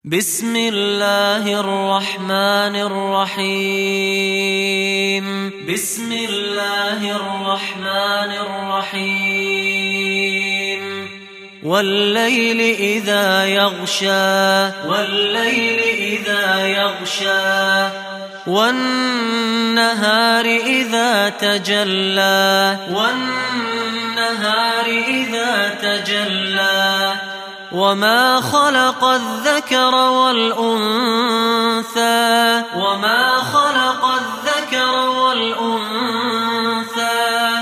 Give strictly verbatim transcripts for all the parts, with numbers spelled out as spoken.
بسم الله الرحمن الرحيم بسم الله الرحمن الرحيم والليل إذا يغشى والليل إذا يغشى والنهار إذا تجلى والنهار إذا تجلى وما خلق الذكر والأنثى وما خلق الذكر والأنثى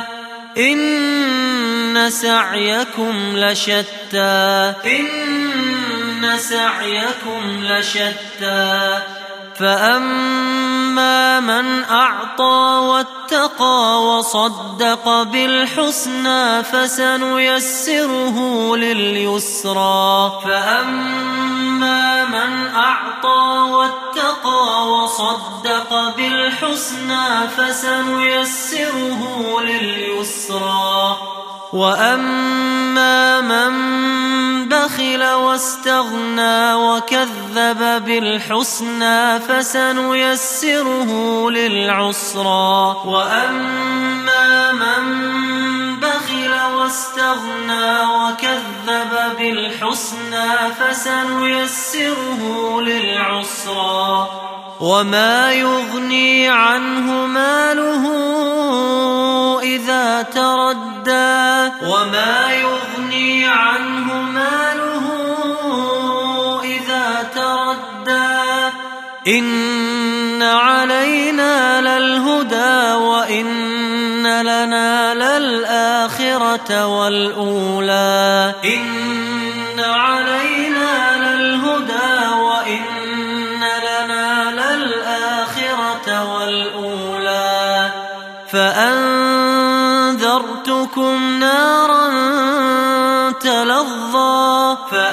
إن سعيكم لشتى إن سعيكم لشتى فأما من أعطى واتقى وصدق بالحسنى فسنيسره لليسرى فأما من أعطى واتقى وصدق بالحسنى فسنيسره لليسرى وأما من بخل واستغنى وكذب بالحسنى فسنيسره للعسرى وأما من بخل واستغنى وكذب بالحسنى فسنيسره للعسرى وما يغني عنه ماله إذا تردى وما يغني عنه ماله إذا تردى إن علينا للهدى وإن لنا للآخرة والأولى إن علينا للهدى وإن لنا للآخرة والأولى فأنذرتكم نارا تلظى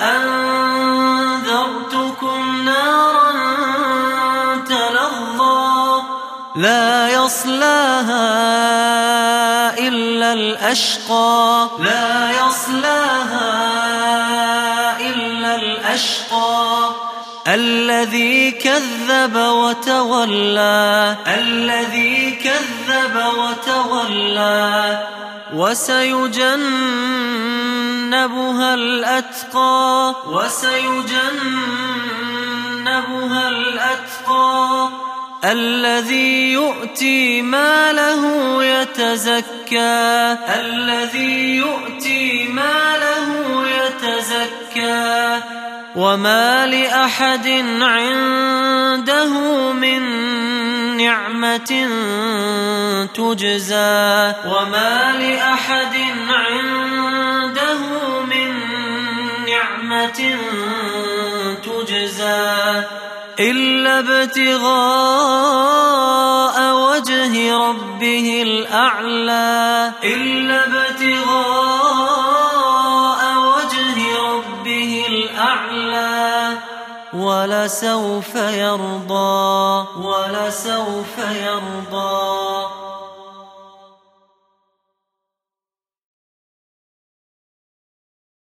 فأنذرتكم نارا تلظى لا يصلاها إلا الأشقى لا يصلاها إلا الأشقى الذي كذب وتولى الذي كذب وتولى وسيجنبها الأتقى وسيجنبها الأتقى الذي يؤتي ماله يتزكى الذي يؤتي ماله يتزكى وما لأحد عنده من نعمة تجزى وما لأحد عنده من نعمة تجزى إلا ابتغاء وجه ربه الأعلى إلا ابتغاء وجه ربه الأعلى ولسوف يرضى ولسوف يرضى